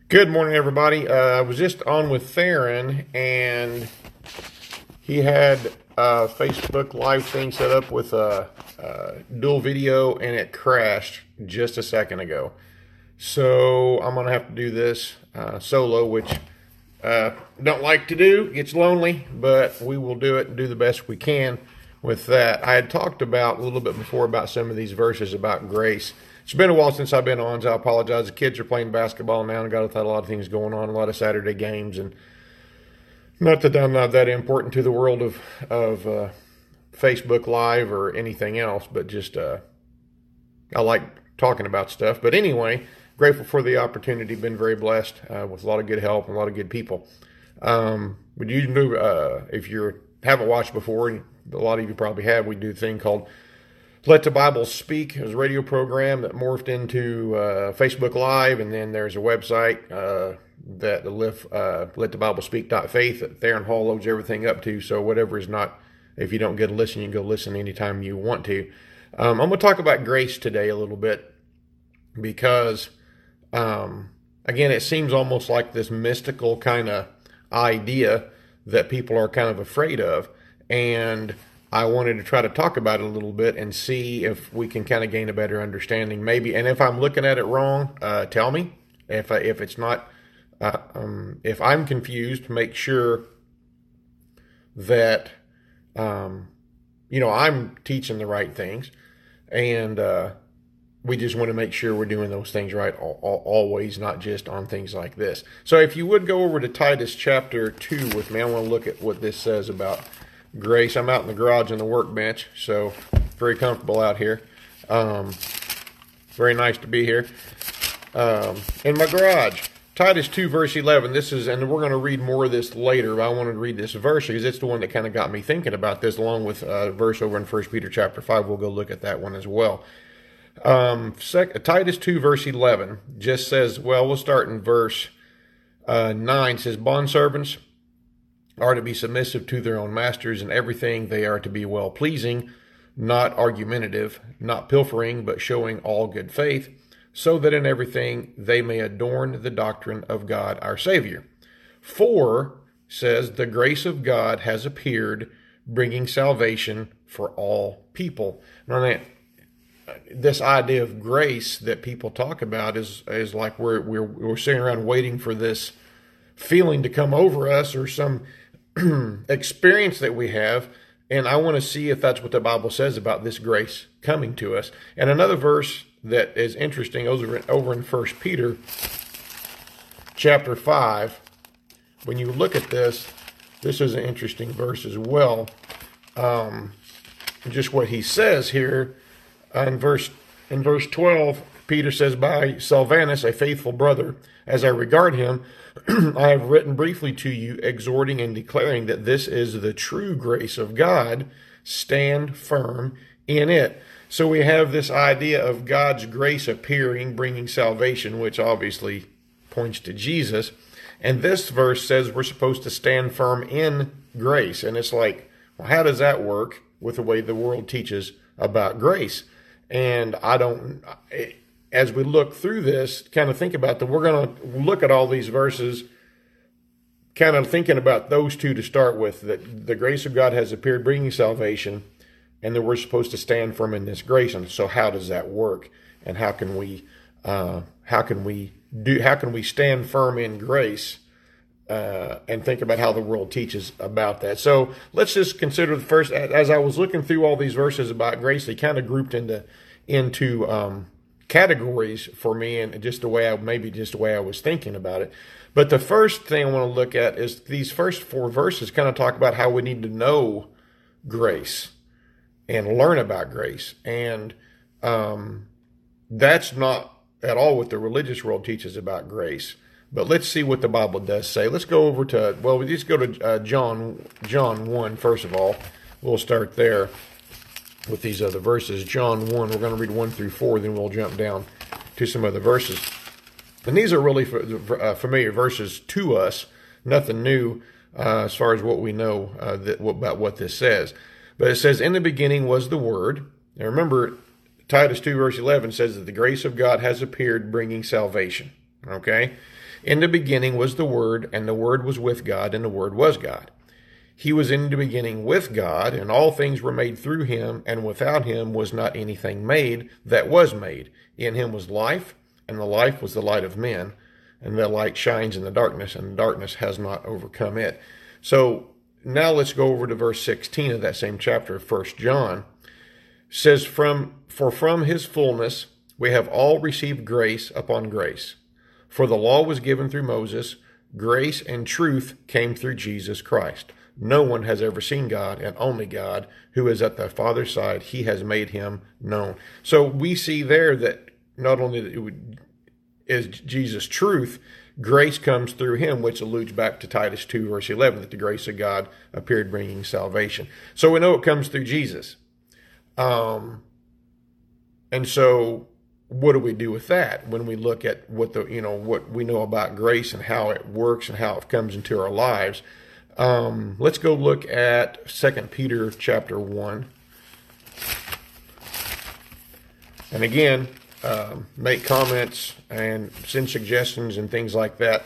Good morning, everybody. I was just on with Theron, and he had a Facebook Live thing set up with a dual video, and it crashed just a second ago. So I'm going to have to do this solo, which don't like to do. Gets lonely, but we will do it and do the best we can with that. I had talked about a little bit before about some of these verses about grace. It's been a while since I've been on, so I apologize. The kids are playing basketball now and got a lot of things going on, a lot of Saturday games, and not that I'm not that important to the world of Facebook Live or anything else, but just I like talking about stuff. But anyway, grateful for the opportunity. Been very blessed with a lot of good help and a lot of good people. Would you do if you haven't watched before, and a lot of you probably have, we do a thing called Let the Bible Speak. It was a radio program that morphed into Facebook Live, and then there's a website that the letthebiblespeak.faith that Theron Hall loads everything up to. So whatever is not, if you don't get a listen, you can go listen anytime you want to. I'm going to talk about grace today a little bit because, again, it seems almost like this mystical kind of idea that people are kind of afraid of, and I wanted to try to talk about it a little bit and see if we can kind of gain a better understanding, maybe. And if I'm looking at it wrong, tell me. If it's not, if I'm confused, make sure that I'm teaching the right things, and we just want to make sure we're doing those things right always, not just on things like this. So if you would go over to Titus chapter 2 with me, I want to look at what this says about grace. I'm out in the garage on the workbench, so very comfortable out here. Very nice to be here in my garage. Titus 2 verse 11. This is, and we're going to read more of this later, but I wanted to read this verse because it's the one that kind of got me thinking about this, along with a verse over in 1 Peter chapter 5. We'll go look at that one as well. Titus 2 verse 11 just says, well, we'll start in verse 9. It says, bondservants are to be submissive to their own masters in everything. They are to be well-pleasing, not argumentative, not pilfering, but showing all good faith, so that in everything they may adorn the doctrine of God our Savior. For, says, the grace of God has appeared, bringing salvation for all people. Now, this idea of grace that people talk about is like we're sitting around waiting for this feeling to come over us or some experience that we have, and I want to see if that's what the Bible says about this grace coming to us. And another verse that is interesting over in 1 Peter chapter 5, when you look at this is an interesting verse as well. Just what he says here in verse 12, Peter says, by Silvanus, a faithful brother, as I regard him, I have written briefly to you, exhorting and declaring that this is the true grace of God. Stand firm in it. So we have this idea of God's grace appearing, bringing salvation, which obviously points to Jesus. And this verse says we're supposed to stand firm in grace. And it's like, well, how does that work with the way the world teaches about grace? And as we look through this, kind of think about that, we're going to look at all these verses, kind of thinking about those two to start with, that the grace of God has appeared, bringing salvation, and that we're supposed to stand firm in this grace. And so how does that work? And how can we stand firm in grace, and think about how the world teaches about that. So let's just consider the first, as I was looking through all these verses about grace, they kind of grouped into categories for me, and just the way I was thinking about it. But the first thing I want to look at is these first 4 verses kind of talk about how we need to know grace and learn about grace. And that's not at all what the religious world teaches about grace. But let's see what the Bible does say. Let's go over to, well, we just go to John 1, first of all. We'll start there with these other verses. John 1, we're going to read 1 through 4, then we'll jump down to some other verses. And these are really familiar verses to us, nothing new as far as what we know about what this says. But it says, in the beginning was the Word. Now remember, Titus 2 verse 11 says that the grace of God has appeared, bringing salvation. Okay? In the beginning was the Word, and the Word was with God, and the Word was God. He was in the beginning with God, and all things were made through him, and without him was not anything made that was made. In him was life, and the life was the light of men, and the light shines in the darkness, and the darkness has not overcome it. So now let's go over to verse 16 of that same chapter of 1 John. It says, For from his fullness we have all received grace upon grace. For the law was given through Moses, grace and truth came through Jesus Christ. No one has ever seen God, and only God, who is at the Father's side, he has made him known. So we see there that not only is Jesus truth, grace comes through him, which alludes back to Titus 2, verse 11, that the grace of God appeared bringing salvation. So we know it comes through Jesus. And so what do we do with that when we look at what we know about grace and how it works and how it comes into our lives? Let's go look at 2 Peter chapter 1. And again, make comments and send suggestions and things like that.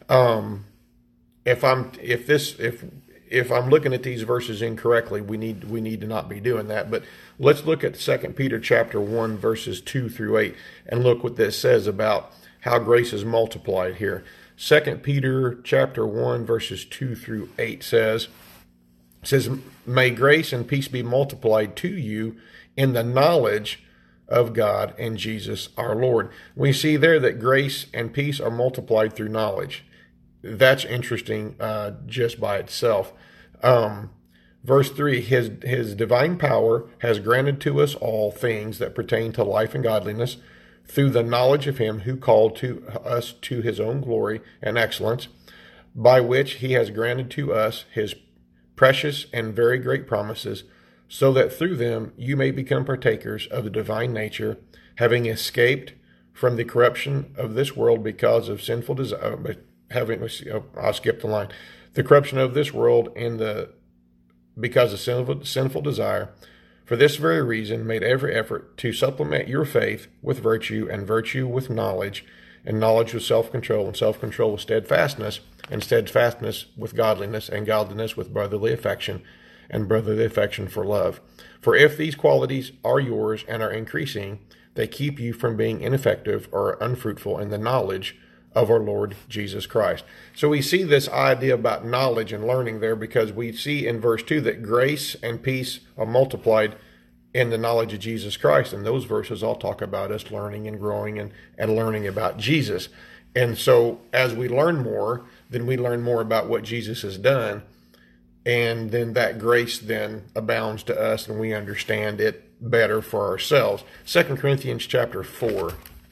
If I'm looking at these verses incorrectly, we need to not be doing that. But let's look at 2 Peter chapter 1 verses 2 through 8 and look what this says about how grace is multiplied here. 2 Peter chapter 1 verses 2 through 8 says, May grace and peace be multiplied to you in the knowledge of God and Jesus our Lord. We see there that grace and peace are multiplied through knowledge. That's interesting just by itself. Verse 3, His divine power has granted to us all things that pertain to life and godliness, through the knowledge of him who called us to his own glory and excellence, by which he has granted to us his precious and very great promises, so that through them you may become partakers of the divine nature, having escaped from the corruption of this world because of sinful desire. I'll skip the line. The corruption of this world because of sinful desire. For this very reason, made every effort to supplement your faith with virtue, and virtue with knowledge, and knowledge with self-control, and self-control with steadfastness, and steadfastness with godliness, and godliness with brotherly affection, and brotherly affection for love. For if these qualities are yours and are increasing, they keep you from being ineffective or unfruitful in the knowledge of our Lord Jesus Christ. So we see this idea about knowledge and learning there, because we see in verse 2 that grace and peace are multiplied in the knowledge of Jesus Christ. And those verses all talk about us learning and growing and learning about Jesus. And so as we learn more, then we learn more about what Jesus has done. And then that grace then abounds to us, and we understand it better for ourselves. 2 Corinthians chapter 4.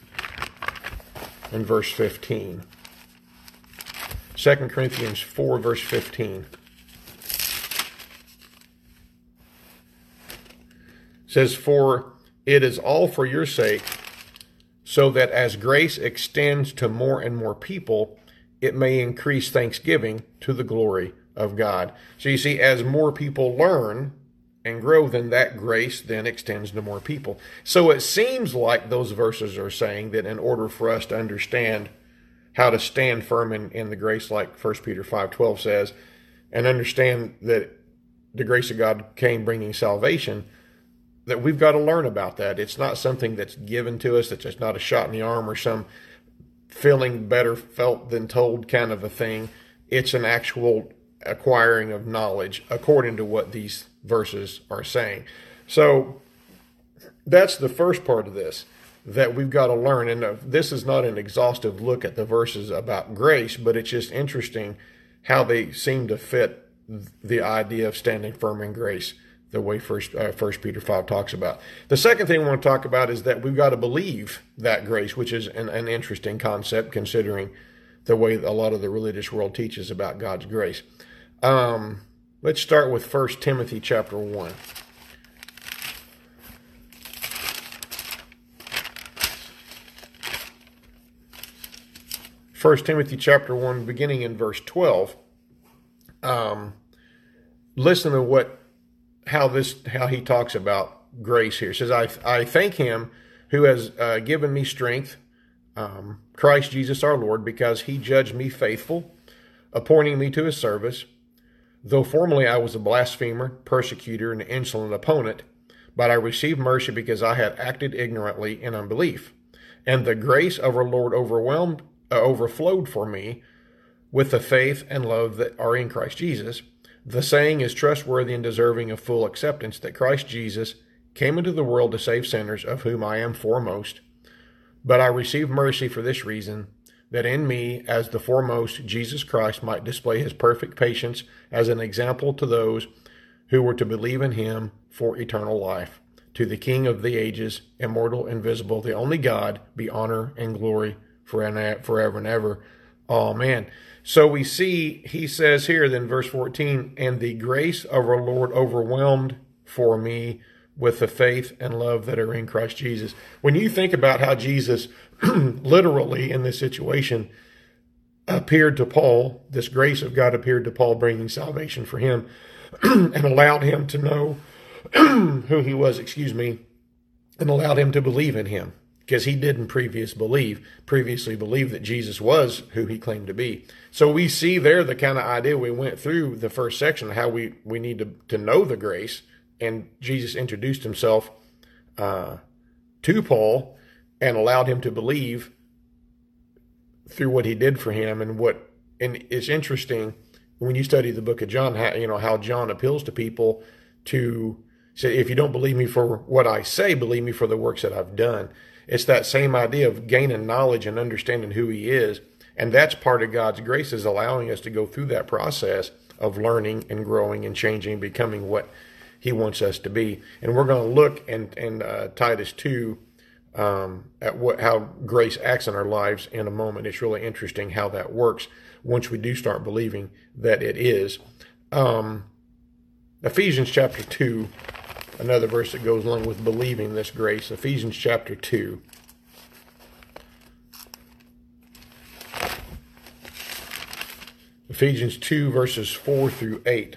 In verse 15. 2 Corinthians 4, verse 15. Says, For it is all for your sake, so that as grace extends to more and more people, it may increase thanksgiving to the glory of God. So you see, as more people learn and grow, then that grace then extends to more people. So it seems like those verses are saying that in order for us to understand how to stand firm in the grace, like 1 Peter 5:12 says, and understand that the grace of God came bringing salvation, that we've got to learn about that. It's not something that's given to us, that's just not a shot in the arm or some feeling better felt than told kind of a thing. It's an actual acquiring of knowledge according to what these verses are saying. So that's the first part of this that we've got to learn. And this is not an exhaustive look at the verses about grace, but it's just interesting how they seem to fit the idea of standing firm in grace, the way First Peter 5 talks about. The second thing I want to talk about is that we've got to believe that grace, which is an interesting concept considering the way a lot of the religious world teaches about God's grace. Let's start with 1 Timothy chapter 1. 1 Timothy chapter 1, beginning in verse 12. Listen to how he talks about grace here. It says, I thank him who has given me strength Christ Jesus our Lord, because he judged me faithful, appointing me to his service. Though formerly I was a blasphemer, persecutor, and insolent opponent, but I received mercy because I had acted ignorantly in unbelief. And the grace of our Lord overflowed for me with the faith and love that are in Christ Jesus. The saying is trustworthy and deserving of full acceptance, that Christ Jesus came into the world to save sinners, of whom I am foremost. But I received mercy for this reason, that in me, as the foremost, Jesus Christ might display his perfect patience as an example to those who were to believe in him for eternal life. To the King of the ages, immortal, invisible, the only God, be honor and glory forever and ever. Amen. So we see, he says here, then verse 14, and the grace of our Lord overwhelmed for me with the faith and love that are in Christ Jesus. When you think about how Jesus literally in this situation appeared to Paul, this grace of God appeared to Paul, bringing salvation for him and allowed him to know who he was, and allowed him to believe in him, because he didn't previously believe that Jesus was who he claimed to be. So we see there the kind of idea we went through the first section, how we need to know the grace. And Jesus introduced himself to Paul and allowed him to believe through what he did for him. And it's interesting when you study the book of John, how John appeals to people to say, if you don't believe me for what I say, believe me for the works that I've done. It's that same idea of gaining knowledge and understanding who he is. And that's part of God's grace, is allowing us to go through that process of learning and growing and changing, becoming what he wants us to be. And we're going to look in Titus 2 at how grace acts in our lives in a moment. It's really interesting how that works once we do start believing that it is. Ephesians chapter 2, another verse that goes along with believing this grace. Ephesians chapter 2. Ephesians 2 verses 4 through 8.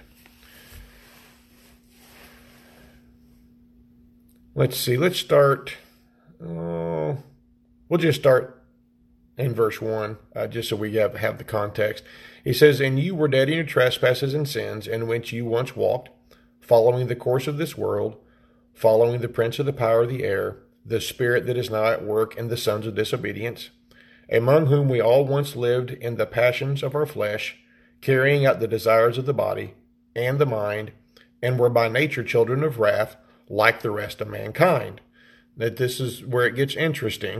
Let's see, let's start, we'll just start in verse 1, just so we have the context. He says, and you were dead in your trespasses and sins, in which you once walked, following the course of this world, following the prince of the power of the air, the spirit that is now at work in the sons of disobedience, among whom we all once lived in the passions of our flesh, carrying out the desires of the body and the mind, and were by nature children of wrath, like the rest of mankind. That this is where it gets interesting.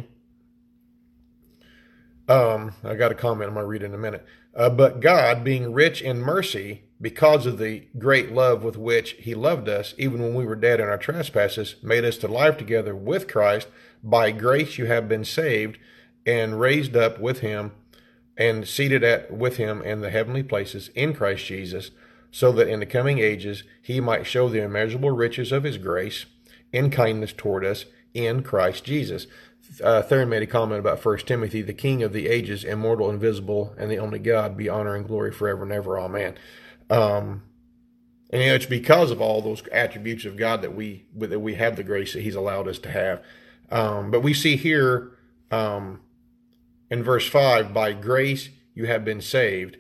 I got a comment I'm going to read in a minute. But God, being rich in mercy, because of the great love with which he loved us, even when we were dead in our trespasses, made us to live together with Christ. By grace you have been saved, and raised up with him, and seated with him in the heavenly places in Christ Jesus, so that in the coming ages he might show the immeasurable riches of his grace in kindness toward us in Christ Jesus. Theron made a comment about 1 Timothy, the King of the ages, immortal, invisible, and the only God, be honor and glory forever and ever. Amen. And it's because of all those attributes of God that we have the grace that he's allowed us to have. But we see here in verse 5, by grace you have been saved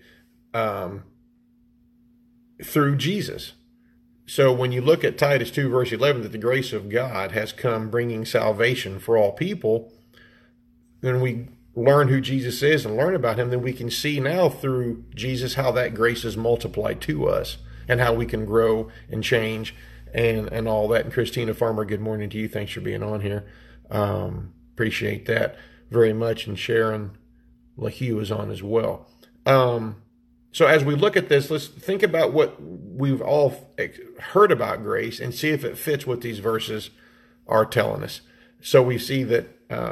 through Jesus. So when you look at Titus 2 verse 11, that the grace of God has come bringing salvation for all people, then we learn who Jesus is and learn about him, then we can see now through Jesus how that grace is multiplied to us and how we can grow and change and all that. And Christina Farmer, good morning to you. Thanks for being on here. Appreciate that very much. And Sharon LaHue is on as well. So as we look at this, let's think about what we've all heard about grace and see if it fits what these verses are telling us. So we see that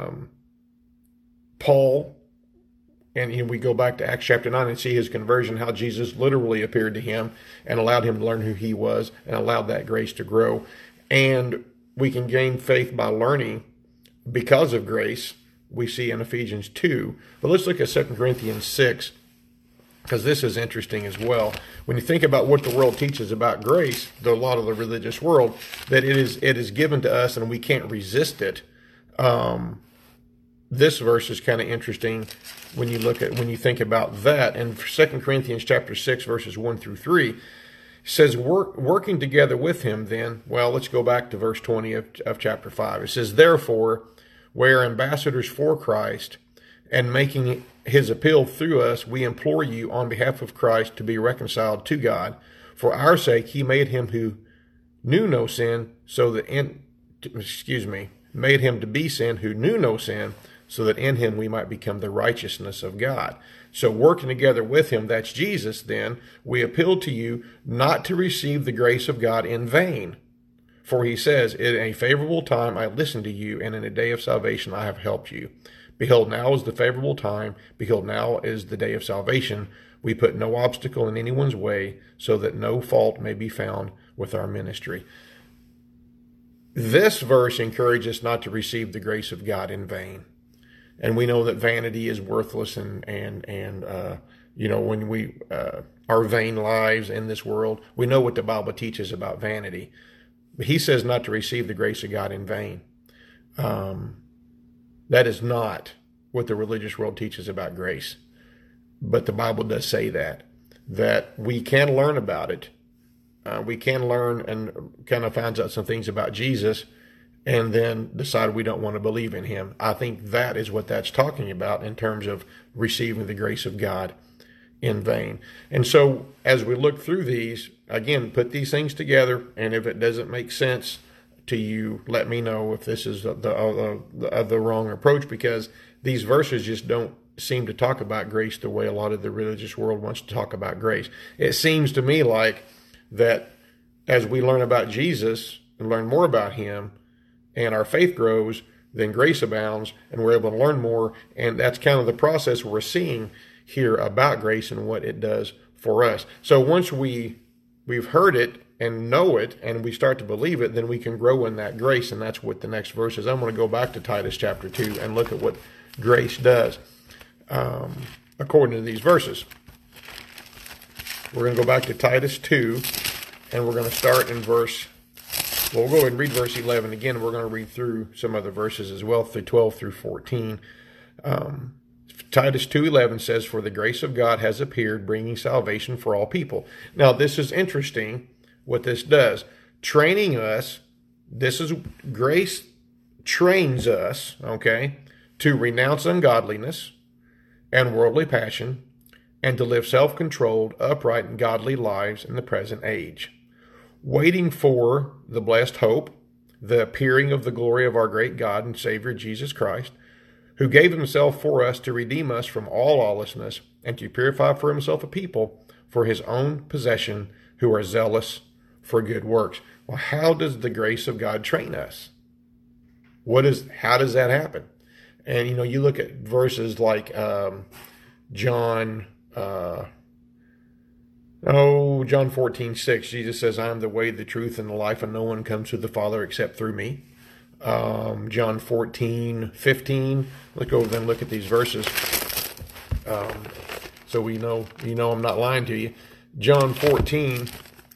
Paul, and we go back to Acts chapter 9 and see his conversion, how Jesus literally appeared to him and allowed him to learn who he was and allowed that grace to grow. And we can gain faith by learning because of grace, we see in Ephesians 2. But let's look at 2 Corinthians 6. Because this is interesting as well. When you think about what the world teaches about grace, a lot of the religious world, that it is given to us and we can't resist it. this verse is kind of interesting when you think about that. In 2 Corinthians chapter 6, verses 1 through 3, it says, working together with him then, well, let's go back to verse 20 of chapter 5. It says, therefore, we are ambassadors for Christ, and making his appeal through us, we implore you on behalf of Christ to be reconciled to God. For our sake, he made him who knew no sin, made him to be sin who knew no sin, so that in him we might become the righteousness of God. So working together with him, that's Jesus, then, we appeal to you not to receive the grace of God in vain. For he says, in a favorable time I listened to you, and in a day of salvation I have helped you. Behold, now is the favorable time. Behold, now is the day of salvation. We put no obstacle in anyone's way, so that no fault may be found with our ministry. This verse encourages us not to receive the grace of God in vain. And we know that vanity is worthless, and when we our vain lives in this world, we know what the Bible teaches about vanity. But he says not to receive the grace of God in vain. That is not what the religious world teaches about grace. But the Bible does say that we can learn about it. We can learn and kind of find out some things about Jesus and then decide we don't want to believe in him. I think that is what that's talking about in terms of receiving the grace of God in vain. And so as we look through these, again, put these things together, and if it doesn't make sense to you, let me know if this is the wrong approach, because these verses just don't seem to talk about grace the way a lot of the religious world wants to talk about grace. It seems to me like that as we learn about Jesus and learn more about him, and our faith grows, then grace abounds, and we're able to learn more. And that's kind of the process we're seeing here about grace and what it does for us. So once we've heard it and know it, and we start to believe it, then we can grow in that grace, and that's what the next verse is. I'm going to go back to Titus chapter 2 and look at what grace does according to these verses. We're going to go back to Titus 2, and we're going to start in we'll go ahead and read verse 11 again. We're going to read through some other verses as well, through 12 through 14. Titus 2:11 says, for the grace of God has appeared, bringing salvation for all people. Now, this is interesting what this does. Training us, grace trains us, okay, to renounce ungodliness and worldly passion, and to live self-controlled, upright, and godly lives in the present age, waiting for the blessed hope, the appearing of the glory of our great God and Savior Jesus Christ, who gave himself for us to redeem us from all lawlessness, and to purify for himself a people for his own possession, who are zealous for good works. Well, how does the grace of God train us? How does that happen? And, you look at verses like John 14:6, Jesus says, I am the way, the truth, and the life, and no one comes to the Father except through me. John 14:15, look over there and look at these verses. So we know, I'm not lying to you. John 14,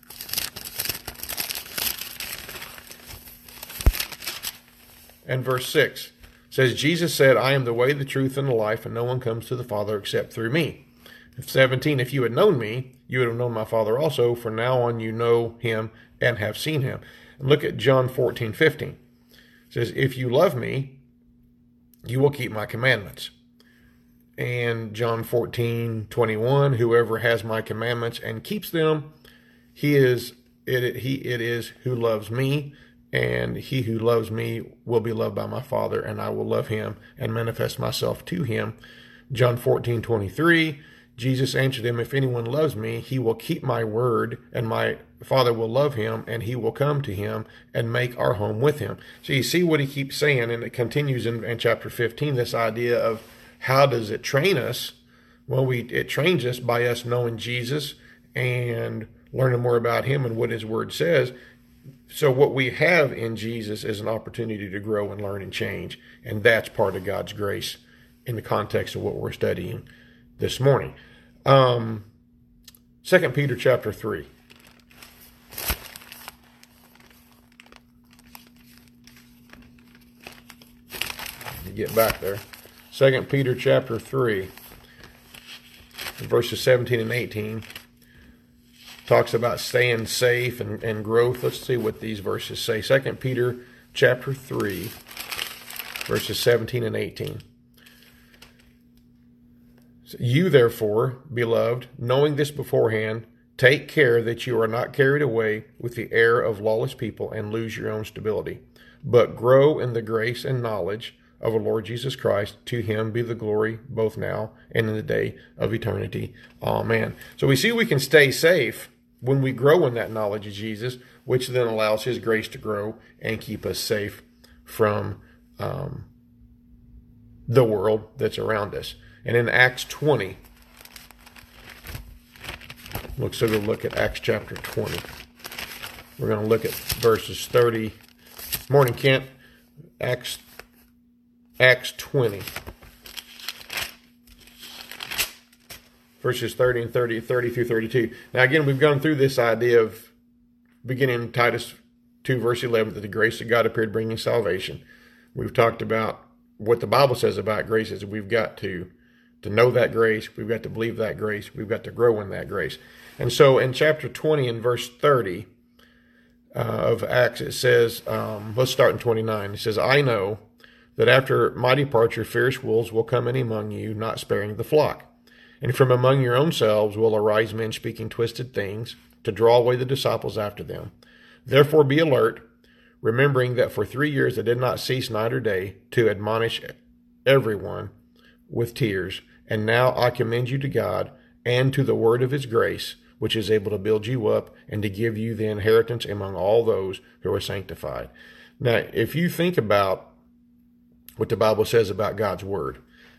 and verse 6 says, Jesus said, I am the way, the truth, and the life, and no one comes to the Father except through me. 17, if you had known me, you would have known my Father also. For now on you know him and have seen him. And look at John 14:15. It says, if you love me, you will keep my commandments. And John 14:21, whoever has my commandments and keeps them, it is who loves me, and he who loves me will be loved by my Father, and I will love him and manifest myself to him. John 14:23, Jesus answered him, if anyone loves me, he will keep my word, and my Father will love him, and he will come to him and make our home with him. So you see what he keeps saying, and it continues in chapter 15, this idea of how does it train us? Well, it trains us by us knowing Jesus and learning more about him and what his word says. So what we have in Jesus is an opportunity to grow and learn and change, and that's part of God's grace in the context of what we're studying this morning. 2 Peter chapter 3. Let me get back there. 2 Peter chapter 3, verses 17 and 18. Talks about staying safe and growth. Let's see what these verses say. 2 Peter chapter 3, verses 17 and 18. You therefore, beloved, knowing this beforehand, take care that you are not carried away with the error of lawless people and lose your own stability, but grow in the grace and knowledge of our Lord Jesus Christ. To him be the glory both now and in the day of eternity. Amen. So we see we can stay safe when we grow in that knowledge of Jesus, which then allows his grace to grow and keep us safe from the world that's around us. And in Acts 20, so we'll look at Acts chapter 20. We're going to look at verses 30. Morning, Kent. Acts 20. Verses 30 and 30 through 32. Now again, we've gone through this idea of beginning in Titus 2 verse 11, that the grace of God appeared bringing salvation. We've talked about what the Bible says about grace is we've got to know that grace, we've got to believe that grace, we've got to grow in that grace. And so in chapter 20 and verse 30 of Acts, it says, let's start in 29. It says, I know that after my departure, fierce wolves will come in among you, not sparing the flock. And from among your own selves will arise men speaking twisted things to draw away the disciples after them. Therefore be alert, remembering that for 3 years I did not cease night or day to admonish everyone with tears. And now I commend you to God and to the word of his grace, which is able to build you up and to give you the inheritance among all those who are sanctified. Now, if you think about what the Bible says about God's word,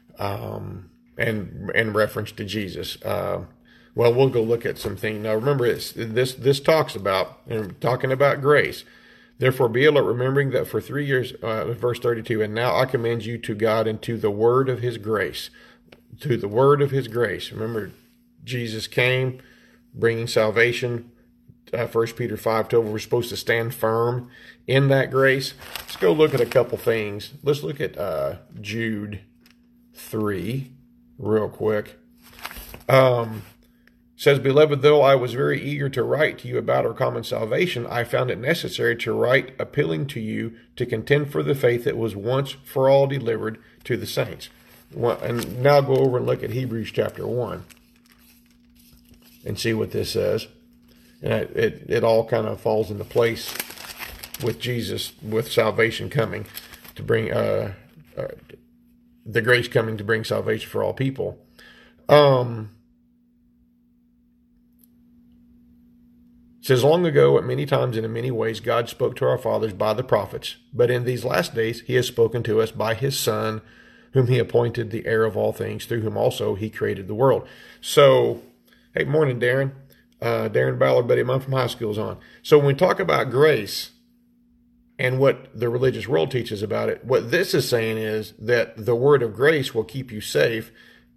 and in reference to Jesus, well, we'll go look at some things. Now, remember, this talks about, and talking about grace. Therefore, be alert, remembering that for 3 years, verse 32, and now I commend you to God and to the word of his grace. To the word of his grace. Remember, Jesus came bringing salvation. 1 Peter 5:12, we're supposed to stand firm in that grace. Let's go look at a couple things. Let's look at Jude 3 real quick. Says, beloved, though I was very eager to write to you about our common salvation, I found it necessary to write appealing to you to contend for the faith that was once for all delivered to the saints. And now go over and look at Hebrews chapter 1 and see what this says. And it all kind of falls into place with Jesus, with salvation coming to bring, the grace coming to bring salvation for all people. It says, long ago, at many times and in many ways, God spoke to our fathers by the prophets. But in these last days, he has spoken to us by his Son, whom he appointed the heir of all things, through whom also he created the world. So, hey, morning, Darren. Darren Ballard, buddy of mine from high school, is on. So when we talk about grace and what the religious world teaches about it, what this is saying is that the word of grace will keep you safe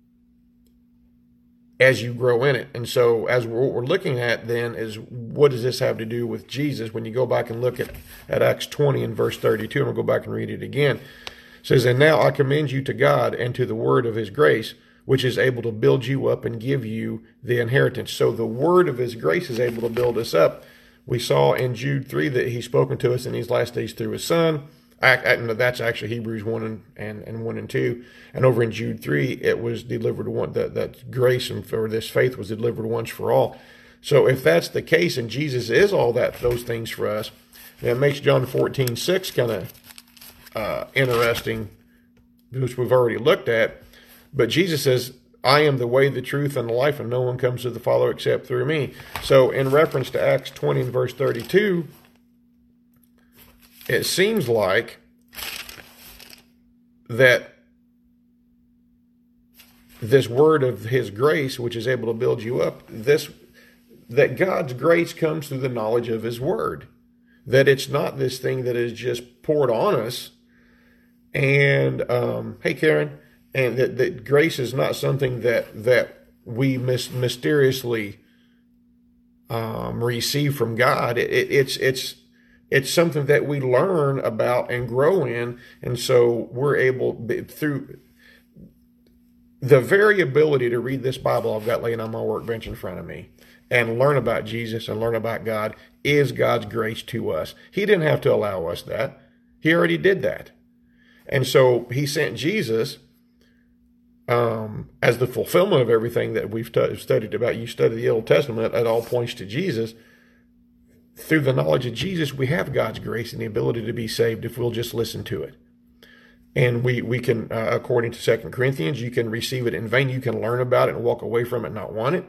as you grow in it. And so as what we're looking at then is, what does this have to do with Jesus? When you go back and look at Acts 20 and verse 32, and we'll go back and read it again. It says, and now I commend you to God and to the word of his grace, which is able to build you up and give you the inheritance. So the word of his grace is able to build us up. We saw in Jude 3 that he's spoken to us in these last days through his Son. That's actually Hebrews 1 and 1 and 2. And over in Jude 3, it was delivered one, that grace and for this faith was delivered once for all. So if that's the case, and Jesus is all those things for us, then it makes John 14:6 kind of interesting, which we've already looked at. But Jesus says, I am the way, the truth, and the life, and no one comes to the Father except through me. So in reference to Acts 20 and verse 32, it seems like that this word of his grace, which is able to build you up, that God's grace comes through the knowledge of his word. That it's not this thing that is just poured on us. And, hey, Karen, and that grace is not something that we mysteriously receive from God. It's something that we learn about and grow in, and so we're able through the very ability to read this Bible I've got laying on my workbench in front of me and learn about Jesus and learn about God is God's grace to us. He didn't have to allow us that. He already did that. And so he sent Jesus as the fulfillment of everything that we've studied about. You study the Old Testament, it all points to Jesus. Through the knowledge of Jesus, we have God's grace and the ability to be saved if we'll just listen to it. And we can, according to 2 Corinthians, you can receive it in vain. You can learn about it and walk away from it and not want it.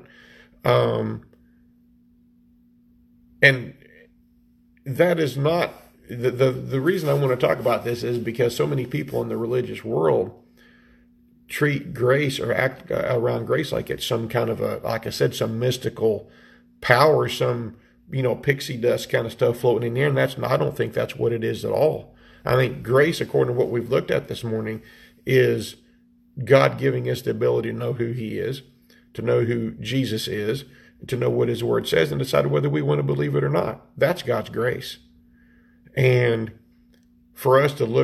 And that is not, the reason I want to talk about this is because so many people in the religious world treat grace or act around grace like it's some kind of a, like I said, some mystical power, some, pixie dust kind of stuff floating in there. And I don't think that's what it is at all. I think grace, according to what we've looked at this morning, is God giving us the ability to know who he is, to know who Jesus is, to know what his word says, and decide whether we want to believe it or not. That's God's grace. And for us to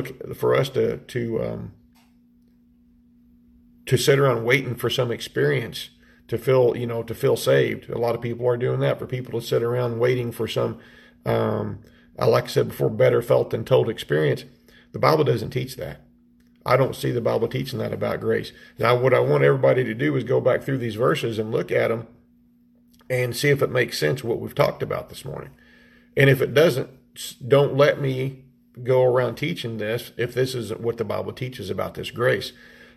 sit around waiting for some experience to feel saved. A lot of people are doing that. For people to sit around waiting for some, like I said before, better felt than told experience. The Bible doesn't teach that. I don't see the Bible teaching that about grace. Now, what I want everybody to do is go back through these verses and look at them and see if it makes sense what we've talked about this morning. And if it doesn't, don't let me go around teaching this if this isn't what the Bible teaches about this grace.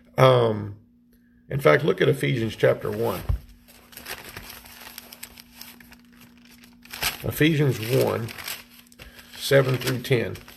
In fact, look at Ephesians chapter 1. Ephesians 1, 7 through 10. It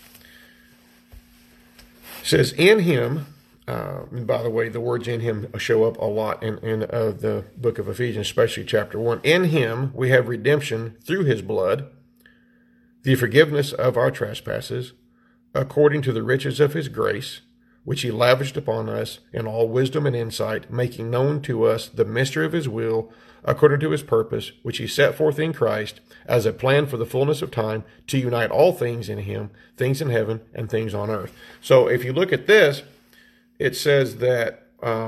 says, in him, and by the way, the words in him show up a lot in the book of Ephesians, especially chapter 1. In him we have redemption through his blood, the forgiveness of our trespasses, according to the riches of his grace, which he lavished upon us in all wisdom and insight, making known to us the mystery of his will, according to his purpose, which he set forth in Christ as a plan for the fullness of time, to unite all things in him, things in heaven and things on earth. So if you look at this, it says that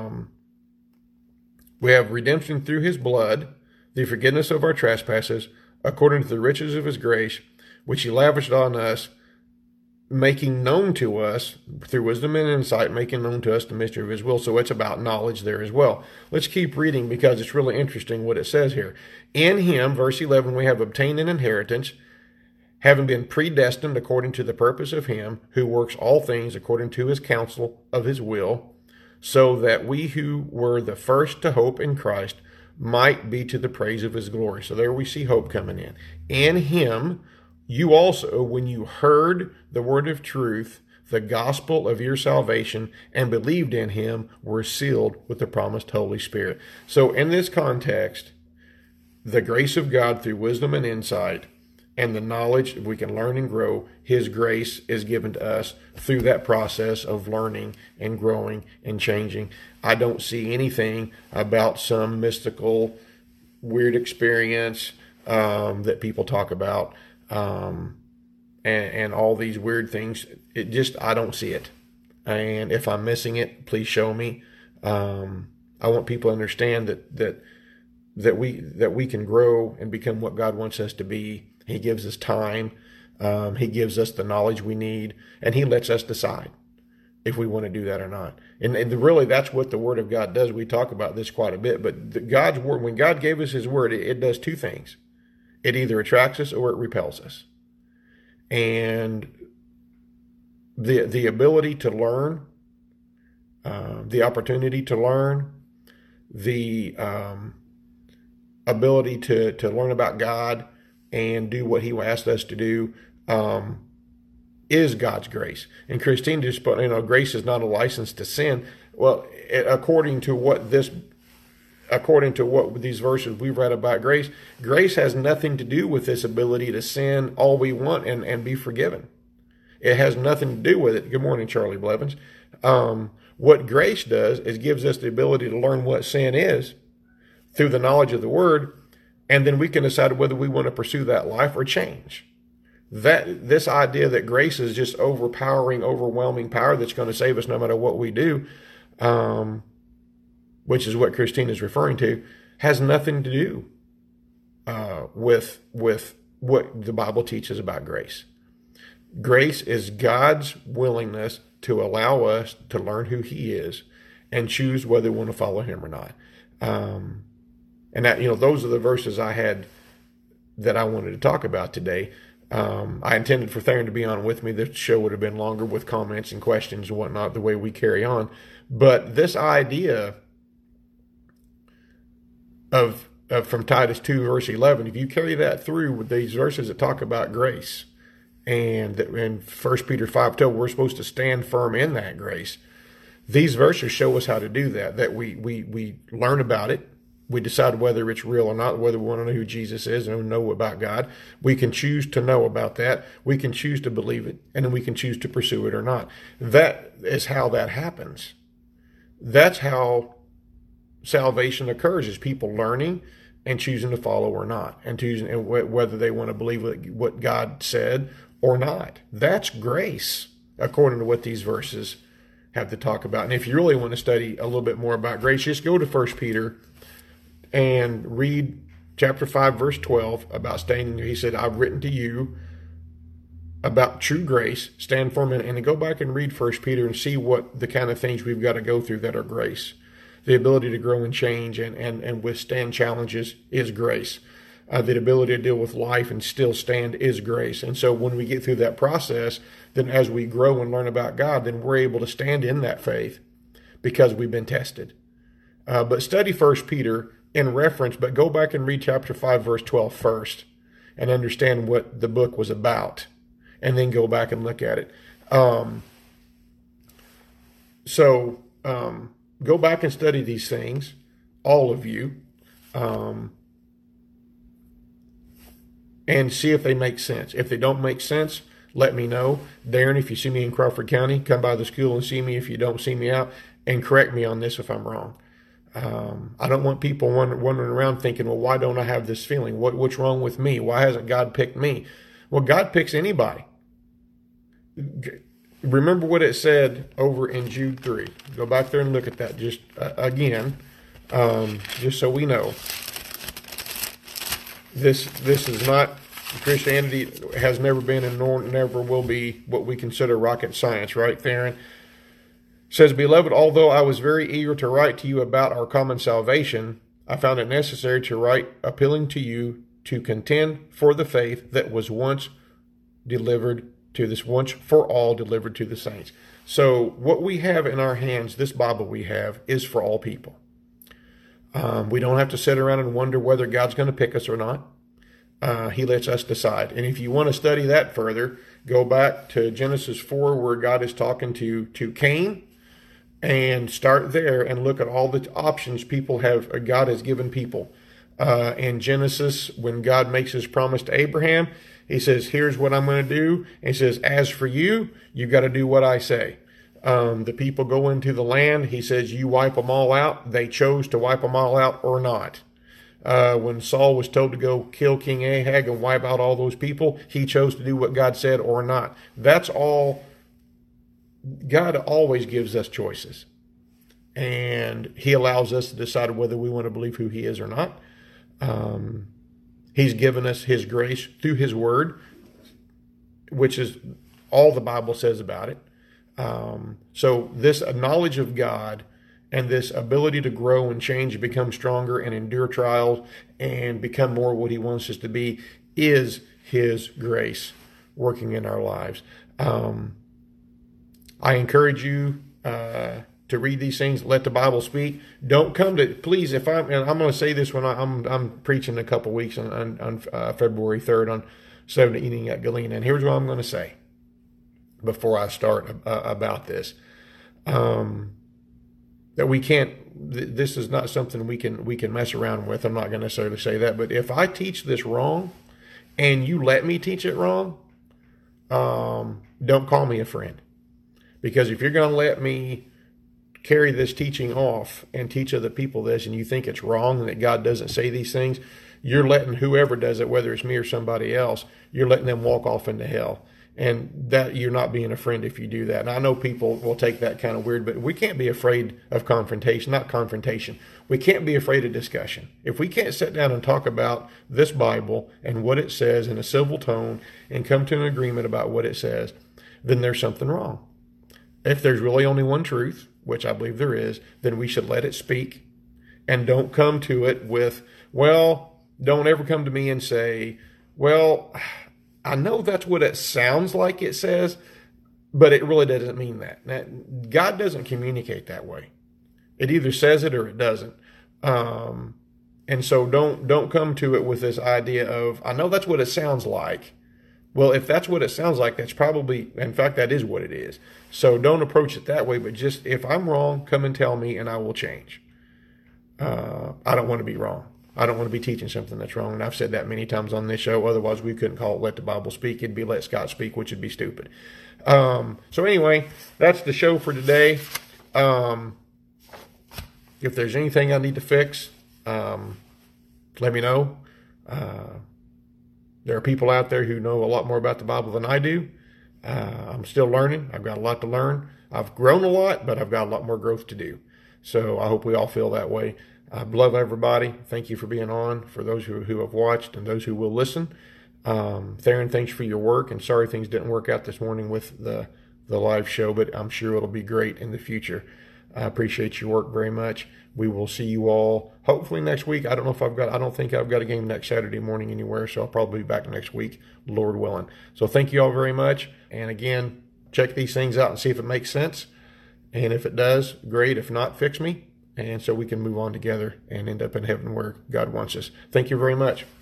we have redemption through his blood, the forgiveness of our trespasses, according to the riches of his grace, which he lavished on us, making known to us, through wisdom and insight, making known to us the mystery of his will. So it's about knowledge there as well. Let's keep reading because it's really interesting what it says here. In him, verse 11, we have obtained an inheritance, having been predestined according to the purpose of him who works all things according to his counsel of his will, so that we who were the first to hope in Christ might be to the praise of his glory. So there we see hope coming in. In him, you also, when you heard the word of truth, the gospel of your salvation, and believed in him, were sealed with the promised Holy Spirit. So in this context, the grace of God through wisdom and insight, and the knowledge we can learn and grow, his grace is given to us through that process of learning and growing and changing. I don't see anything about some mystical, weird experience that people talk about. And all these weird things. I don't see it. And if I'm missing it, please show me. I want people to understand that we can grow and become what God wants us to be. He gives us time. He gives us the knowledge we need, and he lets us decide if we want to do that or not. And really, that's what the Word of God does. We talk about this quite a bit, but God's Word, when God gave us his Word, it does two things. It either attracts us or it repels us. And the ability to learn, the opportunity to learn, the ability to learn about God and do what he asked us to do is God's grace. And Christine just put, grace is not a license to sin. Well, according to what these verses we've read about grace, grace has nothing to do with this ability to sin all we want and be forgiven. It has nothing to do with it. Good morning, Charlie Blevins. What grace does is gives us the ability to learn what sin is through the knowledge of the Word, and then we can decide whether we want to pursue that life or change. This idea that grace is just overpowering, overwhelming power that's going to save us no matter what we do, which is what Christine is referring to, has nothing to do with what the Bible teaches about grace. Grace is God's willingness to allow us to learn who he is and choose whether we want to follow him or not. And that, those are the verses I had that I wanted to talk about today. I intended for Theron to be on with me. The show would have been longer with comments and questions and whatnot, the way we carry on. But this idea of from Titus 2, verse 11, if you carry that through with these verses that talk about grace, and in 1 Peter 5:12, we're supposed to stand firm in that grace. These verses show us how to do that we learn about it. We decide whether it's real or not, whether we want to know who Jesus is and know about God. We can choose to know about that. We can choose to believe it, and then we can choose to pursue it or not. That is how that happens. That's how salvation occurs, is people learning and choosing to follow or not, and choosing whether they want to believe what God said or not. That's grace, according to what these verses have to talk about. And if you really want to study a little bit more about grace, just go to 1 Peter and read chapter 5, verse 12 about standing there. He said, I've written to you about true grace, stand firm in it. And then go back and read 1 Peter and see what the kind of things we've got to go through that are grace. The ability to grow and change and withstand challenges is grace. The ability to deal with life and still stand is grace. And so when we get through that process, then as we grow and learn about God, then we're able to stand in that faith because we've been tested. But study 1 Peter in reference, but go back and read chapter 5, verse 12 first and understand what the book was about, and then go back and look at it. Go back and study these things, all of you, and see if they make sense. If they don't make sense, let me know. Darren, if you see me in Crawford County, come by the school and see me if you don't see me out, and correct me on this if I'm wrong. I don't want people wandering around thinking, well, why don't I have this feeling? What's wrong with me? Why hasn't God picked me? Well, God picks anybody. Remember what it said over in Jude 3. Go back there and look at that just again, just so we know. This is not, Christianity has never been and nor never will be what we consider rocket science, right, Theron? Says, Beloved, although I was very eager to write to you about our common salvation, I found it necessary to write appealing to you to contend for the faith that was once for all delivered to the saints. So what we have in our hands, this Bible we have, is for all people. We don't have to sit around and wonder whether God's going to pick us or not. He lets us decide. And if you want to study that further, go back to Genesis 4, where God is talking to Cain, and start there and look at all the options God has given people. In Genesis, when God makes his promise to Abraham, he says, here's what I'm going to do. And he says, as for you, you've got to do what I say. The people go into the land. He says, you wipe them all out. They chose to wipe them all out or not. When Saul was told to go kill King Ahab and wipe out all those people, he chose to do what God said or not. That's all. God always gives us choices, and he allows us to decide whether we want to believe who he is or not. He's given us his grace through his word, which is all the Bible says about it. So this knowledge of God and this ability to grow and change, become stronger and endure trials and become more what he wants us to be is his grace working in our lives. I encourage you to read these things. Let the Bible speak. Don't come to, please, and I'm going to say this when I'm preaching in a couple weeks on February 3rd on 7 Eating at Galena. And here's what I'm going to say before I start about this. That we can't, this is not something we can mess around with. I'm not going to necessarily say that. But if I teach this wrong and you let me teach it wrong, don't call me a friend. Because if you're going to let me carry this teaching off and teach other people this, and you think it's wrong and that God doesn't say these things, you're letting whoever does it, whether it's me or somebody else, you're letting them walk off into hell. And that you're not being a friend if you do that. And I know people will take that kind of weird, but we can't be afraid of confrontation, not confrontation. We can't be afraid of discussion. If we can't sit down and talk about this Bible and what it says in a civil tone and come to an agreement about what it says, then there's something wrong. If there's really only one truth, which I believe there is, then we should let it speak and don't come to it with, well, don't ever come to me and say, well, I know that's what it sounds like it says, but it really doesn't mean that. Now, God doesn't communicate that way. It either says it or it doesn't. And so don't come to it with this idea of, I know that's what it sounds like. Well, if that's what it sounds like, that's probably, in fact, that is what it is. So don't approach it that way, but just, if I'm wrong, come and tell me and I will change. I don't want to be wrong. I don't want to be teaching something that's wrong. And I've said that many times on this show. Otherwise, we couldn't call it Let the Bible Speak. It'd be Let Scott Speak, which would be stupid. So anyway, that's the show for today. If there's anything I need to fix, let me know. There are people out there who know a lot more about the Bible than I do. I'm still learning. I've got a lot to learn. I've grown a lot, but I've got a lot more growth to do. So I hope we all feel that way. I love everybody. Thank you for being on, for those who have watched and those who will listen. Theron, thanks for your work, and sorry things didn't work out this morning with the live show, but I'm sure it'll be great in the future. I appreciate your work very much. We will see you all hopefully next week. I don't think I've got a game next Saturday morning anywhere, so I'll probably be back next week, Lord willing. So thank you all very much. And again, check these things out and see if it makes sense. And if it does, great. If not, fix me. And so we can move on together and end up in heaven where God wants us. Thank you very much.